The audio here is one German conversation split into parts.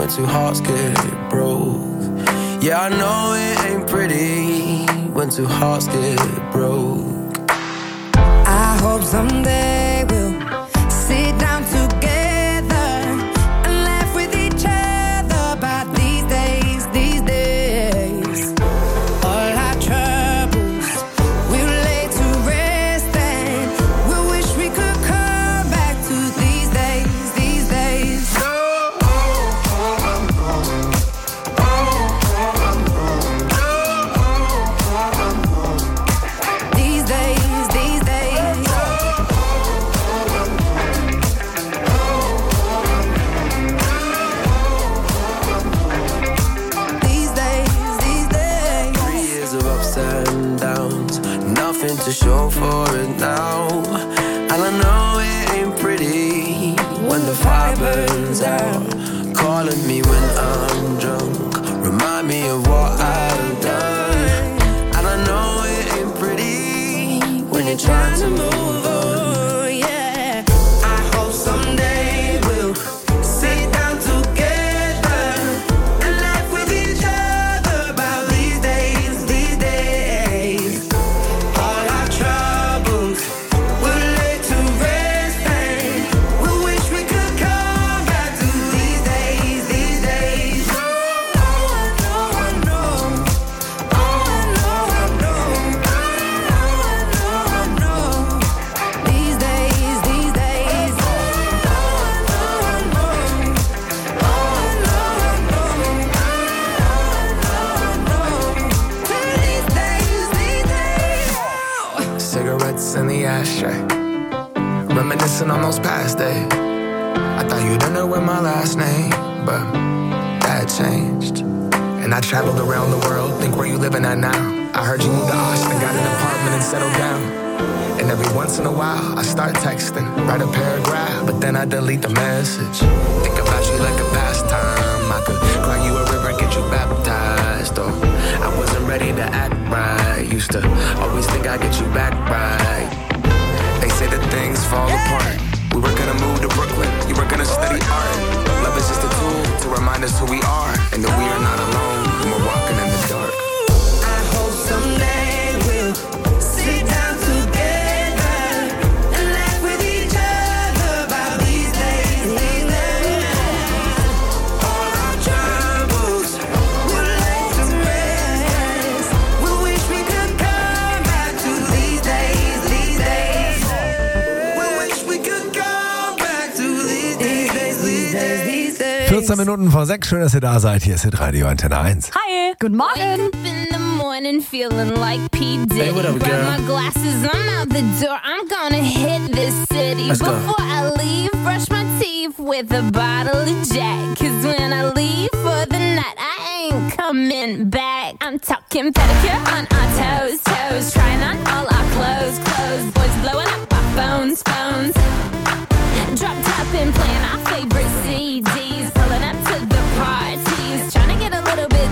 when two hearts get broke. Yeah, I know it ain't pretty when two hearts get broke. I hope someday we'll sit down together and laugh with each other about these days, these days. All our troubles we'll lay to rest and we wish we could come back to these days, these days. These days, these days. These days, these days. 3 years of ups and downs, nothing to show for it now. And I know it ain't pretty when the fire burns out. Calling me when I'm drunk, remind me of what I've done. And I know it ain't pretty when you're trying to move on. Yeah, I hope someday we'll sit down together and laugh with each other about these days, these days. All our troubles we'll lay to rest and we wish we could come back to these days, these days. Oh, I know, I know. Oh, I know, I know. Oh, I know, I know. These days, these days. Oh, I know, I know. Oh, I know, I know. These days, these days. Cigarettes in the ashtray, reminiscing on those past days. I thought you'd know with my last name, but that changed. And I traveled around the world, think where you living at now. I heard you moved to Austin, got an apartment and settled down. And every once in a while, I start texting, write a paragraph, but then I delete the message. Think about you like a pastime. I could cry you a river, get you baptized. Or I wasn't ready to act right. Used to always think I'd get you back right. They say that things fall apart. We were gonna move to Brooklyn, you were gonna study art. Love is just a tool to remind us who we are, and that we are not alone when we're walking in the dark. I hope someday we'll sit down together and laugh with each other about these days, these days. All our troubles we'll lay to rest. We wish we could come back to these days, these days. We wish we could come back to these days, these days, these days. 14 Minuten vor 6. Schön, dass ihr da seid. Hier ist Hitradio Antenne 1. Hi, guten Morgen. Wake up in the morning feeling like P. Diddy. Hey, what up, Grab girl? my glasses, I'm out the door. I'm gonna hit this city. Let's go. Before I leave, brush my teeth with a bottle of Jack. Cause when I leave for the night, I ain't coming back. I'm talking pedicure on our toes, toes. Trying on all our clothes, clothes. Boys blowing up our phones, phones. Drop top and playing our favorite CDs. Pulling up to the parties. Trying to get a little bit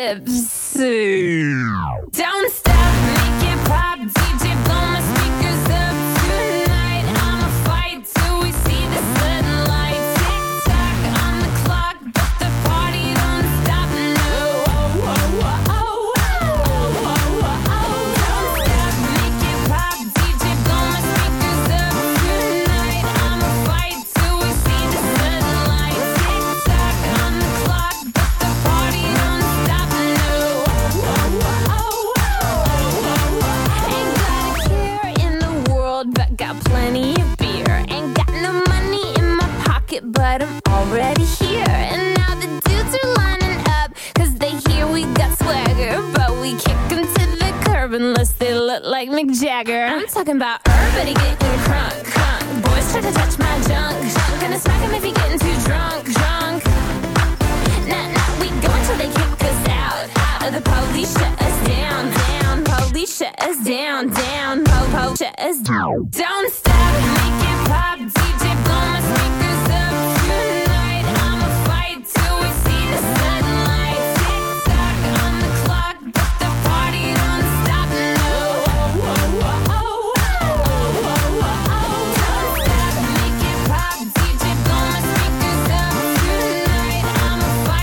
tipsy. Don't stop, make it pop. DJ, blow my speakers up tonight. I'ma fight till we see the sunlight. Tick tock on the clock, but the party don't stop. No. Oh, oh, oh, oh, oh, oh, oh, oh. Don't stop, make it pop. DJ, blow my speakers up tonight. I'ma fight till we see the sunlight. Tick tock on the clock, but the party don't stop. No. Oh, oh, oh, oh, oh, oh. Ain't got a care in the world, but got plenty of beer. Ain't got no money in my pocket, but I'm already here. And now the dudes are lining up, cause they hear we got swagger. But we kick them to the curb unless they look like Mick Jagger. I'm talking about everybody getting crunk, crunk. Boys try to touch my junk, junk. Gonna smack him if he getting too drunk, drunk. Nah, nah, we go until they kick us out, out. The police shut us down, down. Police shut us down, down. Po, shut us down. Don't stop, make it pop. DJ, blow my speakers up tonight. I'ma fight till we see the sunlight. Tick tock on the clock, but the party don't stop. No. Oh, oh, oh, oh, oh, oh, oh, oh. Don't stop, make it pop. DJ, blow my speakers up tonight. I'ma fight.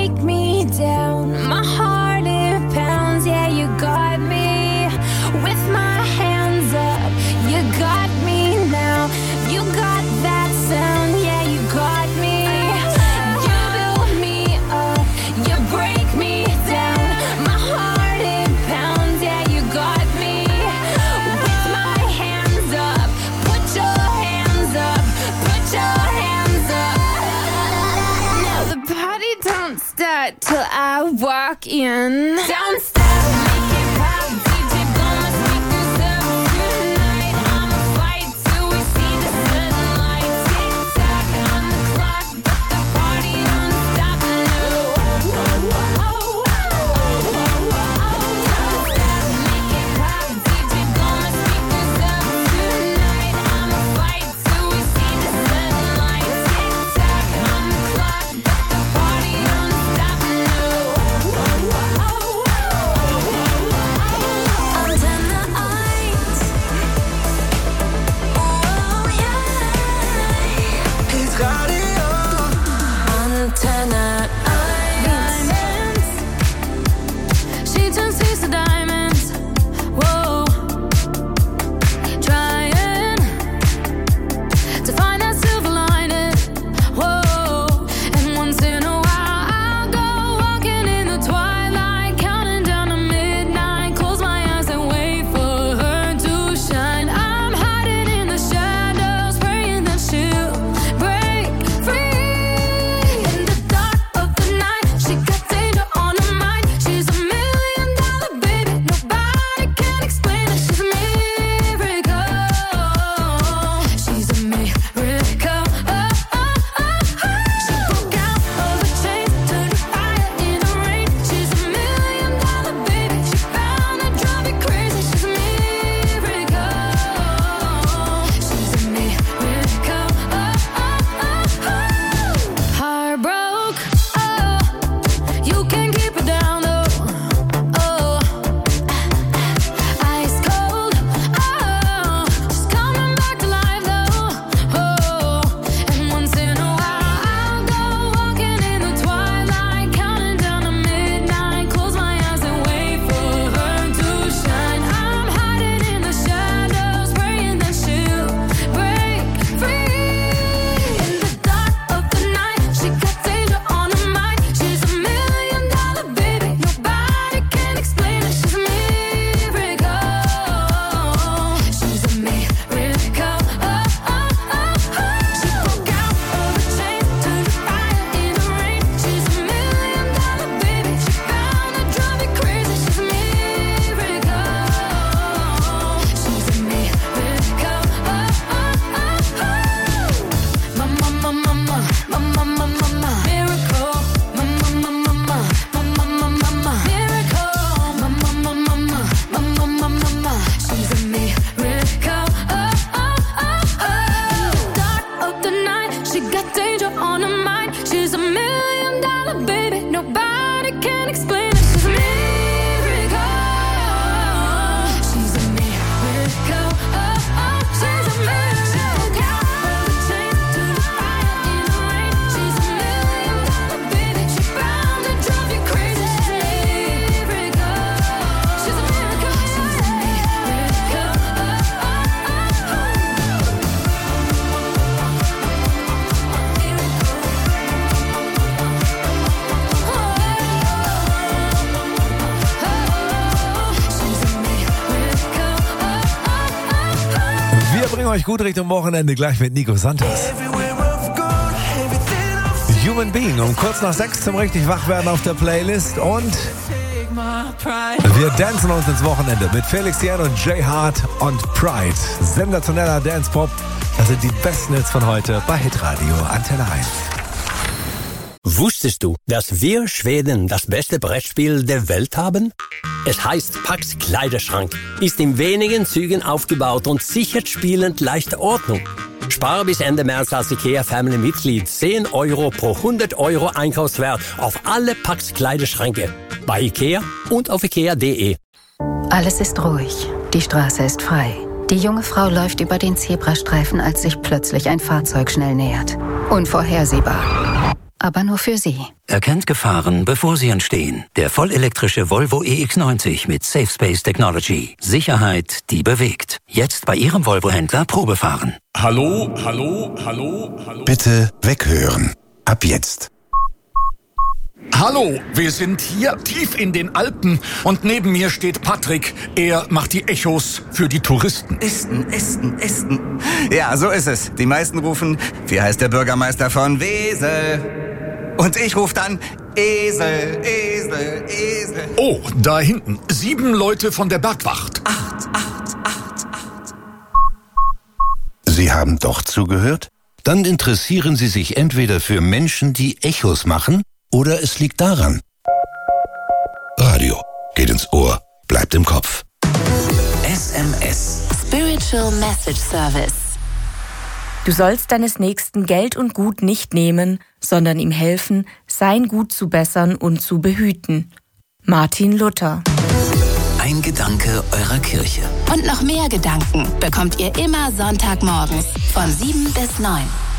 break me down. My heart it pounds, yeah, you got me. With my hands up, you got me now. You got that sound, yeah, you got me. You build me up, you break me down. My heart it pounds, yeah, you got me. With my hands up, put your hands up, put your hands up. Now the party don't start till I walk in. Don't stop, make it pop, DJ blow my speakers up tonight. I'ma fight till we see the sunlight. Tick tock on the clock, but the party don't stop. No. Don't stop, make it pop, DJ blow my speakers up tonight. I'ma fight till we see the sunlight. Tick tock on the clock, but the party don't stop. No. Antenne 1. Oh yeah. Hitradio. Antenne 1. She turns thieves to diamonds. Whoa. Trying to find that silver lining. Whoa. And once in a while I'll go walking in the twilight, counting down to midnight. Close my eyes and wait for her to shine. I'm hiding in the shadows, praying that she'll break free. In the dark of the night, she got danger on her mind. She's $1 million baby, nobody can explain it. She's a miracle. She's a miracle. She broke out of the chains, turned to fire in the rain. She's $1 million baby. She found to drive you crazy. She's a miracle. She's a miracle. Heart broke. Oh, you can keep her down though. Oh, ice cold. Oh, she's coming back to life though. Oh, and once in a while I'll go walking in the twilight, counting down to midnight. Close my eyes and wait for her to shine. I'm hiding in the shadows, praying that she'll break free. In the dark of the night, she got danger on her mind. She's $1 million baby, nobody can explain it. She's a miracle. She's a miracle. She broke out of the chains, turned to fire in the rain. She's $1 million baby. She found to drive you crazy. She's a miracle. She's a miracle. Mama, mama, mama, mama, mama, mama, miracle. Mama, mama, mama, mama, mama, mama, miracle. Mama, mama, mama, mama, mama, mama, she's a miracle. Dark of the night, she got danger on her mind. She's $1 million baby, nobody can explain it. She's a miracle. She's a miracle. She's a miracle. Out of the chains, turned to fire in the rain. She's $1 million baby. She found to drive you crazy. She's a miracle. She's a miracle. She's a Wir bringen euch gut Richtung Wochenende gleich mit Nico Santos. Human Being um kurz nach 6 zum richtig Wachwerden auf der Playlist und wir dancen uns ins Wochenende mit Felix Jan und Jay Hart und Pride. Sensationeller Dance-Pop. Das sind die besten Hits von heute bei Hitradio Antenne 1. Wusstest du, dass wir Schweden das beste Brettspiel der Welt haben? Es heißt Pax Kleiderschrank, ist in wenigen Zügen aufgebaut und sichert spielend leichte Ordnung. Spare bis Ende März als IKEA Family Mitglied 10 Euro pro 100 Euro Einkaufswert auf alle Pax Kleiderschränke. Bei IKEA und auf ikea.de. Alles ist ruhig. Die Straße ist frei. Die junge Frau läuft über den Zebrastreifen, als sich plötzlich ein Fahrzeug schnell nähert. Unvorhersehbar. aber nur für Sie. Erkennt Gefahren, bevor sie entstehen. Der vollelektrische Volvo EX90 mit Safe Space Technology. Sicherheit, die bewegt. Jetzt bei Ihrem Volvo-Händler Probefahren. Hallo? Bitte weghören. Ab jetzt. Hallo, wir sind hier tief in den Alpen und neben mir steht Patrick. Er macht die Echos für die Touristen. Esten. Ja, so ist es. Die meisten rufen, wie heißt der Bürgermeister von Wesel? Und ich rufe dann, Esel. Oh, da hinten. 7 Leute von der Bergwacht. 8. Sie haben doch zugehört? Dann interessieren Sie sich entweder für Menschen, die Echos machen, oder es liegt daran. Radio geht ins Ohr, bleibt im Kopf. SMS. Spiritual Message Service. Du sollst deines Nächsten Geld und Gut nicht nehmen, sondern ihm helfen, sein Gut zu bessern und zu behüten. Martin Luther. Ein Gedanke eurer Kirche. Und noch mehr Gedanken bekommt ihr immer Sonntagmorgens von 7 bis 9.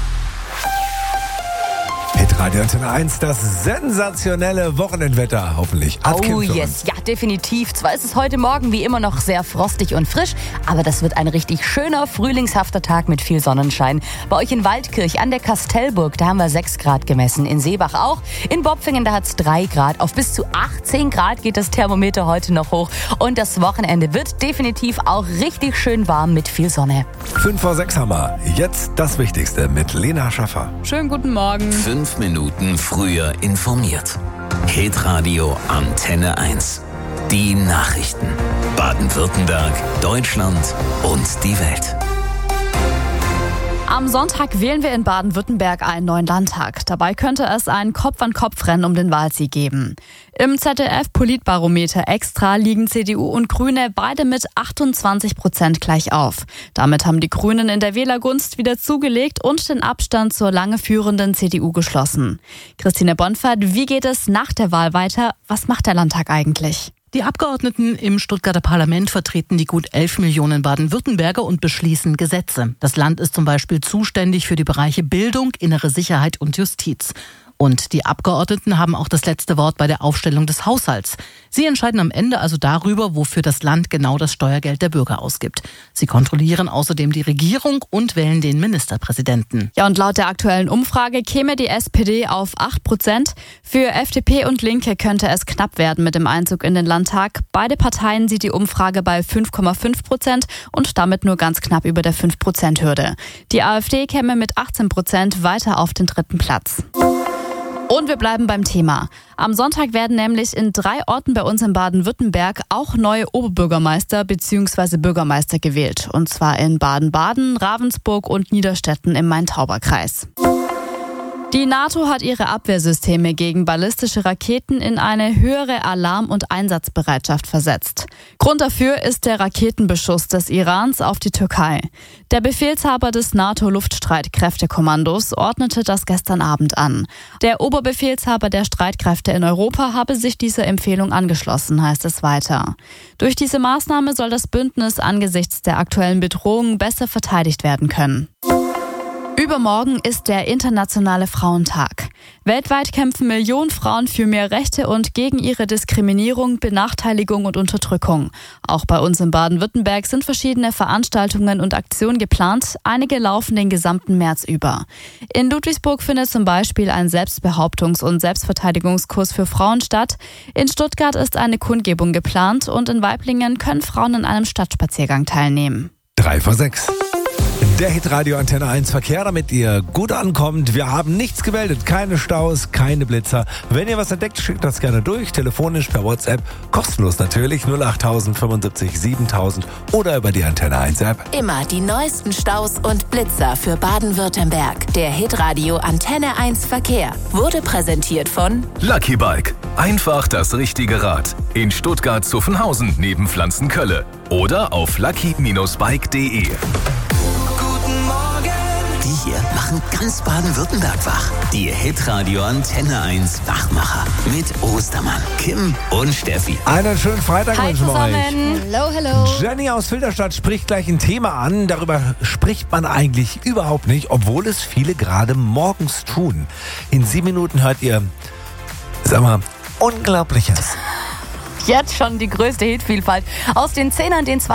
Hitradio Antenne 1, das sensationelle Wochenendwetter, hoffentlich. Oh yes, ja definitiv. Zwar ist es heute Morgen wie immer noch sehr frostig und frisch, aber das wird ein richtig schöner, frühlingshafter Tag mit viel Sonnenschein. Bei euch in Waldkirch an der Kastellburg, da haben wir 6 Grad gemessen. In Seebach auch. In Bopfingen, da hat es 3 Grad. Auf bis zu 18 Grad geht das Thermometer heute noch hoch. Und das Wochenende wird definitiv auch richtig schön warm mit viel Sonne. 5 vor 6 haben wir. Jetzt das Wichtigste mit Lena Schaffer. Schönen guten Morgen. 5 Minuten früher informiert. Hitradio Antenne 1. Die Nachrichten. Baden-Württemberg, Deutschland und die Welt. Am Sonntag wählen wir in Baden-Württemberg einen neuen Landtag. Dabei könnte es ein Kopf-an-Kopf-Rennen um den Wahlsieg geben. Im ZDF-Politbarometer Extra liegen CDU und Grüne beide mit 28% gleich auf. Damit haben die Grünen in der Wählergunst wieder zugelegt und den Abstand zur lange führenden CDU geschlossen. Christine Bonfert, wie geht es nach der Wahl weiter? Was macht der Landtag eigentlich? Die Abgeordneten im Stuttgarter Parlament vertreten die gut 11 Millionen Baden-Württemberger und beschließen Gesetze. Das Land ist zum Beispiel zuständig für die Bereiche Bildung, innere Sicherheit und Justiz. Und die Abgeordneten haben auch das letzte Wort bei der Aufstellung des Haushalts. Sie entscheiden am Ende also darüber, wofür das Land genau das Steuergeld der Bürger ausgibt. Sie kontrollieren außerdem die Regierung und wählen den Ministerpräsidenten. Ja, und laut der aktuellen Umfrage käme die SPD auf 8%. Für FDP und Linke könnte es knapp werden mit dem Einzug in den Landtag. Beide Parteien sieht die Umfrage bei 5,5% und damit nur ganz knapp über der 5%-Hürde. Die AfD käme mit 18% weiter auf den 3. Platz. Und wir bleiben beim Thema. Am Sonntag werden nämlich in 3 Orten bei uns in Baden-Württemberg auch neue Oberbürgermeister bzw. Bürgermeister gewählt. Und zwar in Baden-Baden, Ravensburg und Niederstetten im Main-Tauber-Kreis. Die NATO hat ihre Abwehrsysteme gegen ballistische Raketen in eine höhere Alarm- und Einsatzbereitschaft versetzt. Grund dafür ist der Raketenbeschuss des Irans auf die Türkei. Der Befehlshaber des NATO-Luftstreitkräftekommandos ordnete das gestern Abend an. Der Oberbefehlshaber der Streitkräfte in Europa habe sich dieser Empfehlung angeschlossen, heißt es weiter. Durch diese Maßnahme soll das Bündnis angesichts der aktuellen Bedrohung besser verteidigt werden können. Übermorgen ist der Internationale Frauentag. Weltweit kämpfen Millionen Frauen für mehr Rechte und gegen ihre Diskriminierung, Benachteiligung und Unterdrückung. Auch bei uns in Baden-Württemberg sind verschiedene Veranstaltungen und Aktionen geplant. Einige laufen den gesamten März über. In Ludwigsburg findet zum Beispiel ein Selbstbehauptungs- und Selbstverteidigungskurs für Frauen statt. In Stuttgart ist eine Kundgebung geplant und in Waiblingen können Frauen in einem Stadtspaziergang teilnehmen. 3 vor 6. Der Hitradio Antenne 1 Verkehr, damit ihr gut ankommt. Wir haben nichts gemeldet, keine Staus, keine Blitzer. Wenn ihr was entdeckt, schickt das gerne durch, telefonisch, per WhatsApp, kostenlos natürlich, 08000 75 7000 oder über die Antenne 1 App. Immer die neuesten Staus und Blitzer für Baden-Württemberg. Der Hitradio Antenne 1 Verkehr wurde präsentiert von Lucky Bike. Einfach das richtige Rad. In Stuttgart-Zuffenhausen neben Pflanzenkölle. Oder auf lucky-bike.de. Die hier macht machen ganz Baden-Württemberg wach. Die Hitradio Antenne 1 Wachmacher mit Ostermann, Kim und Steffi. Einen schönen Freitag wünschen wir euch. Hello, hello. Jenny aus Filderstadt spricht gleich ein Thema an. Darüber spricht man eigentlich überhaupt nicht, obwohl es viele gerade morgens tun. In 7 Minuten hört ihr, sag mal, Unglaubliches. Jetzt schon die größte Hitvielfalt. Aus den 10ern, den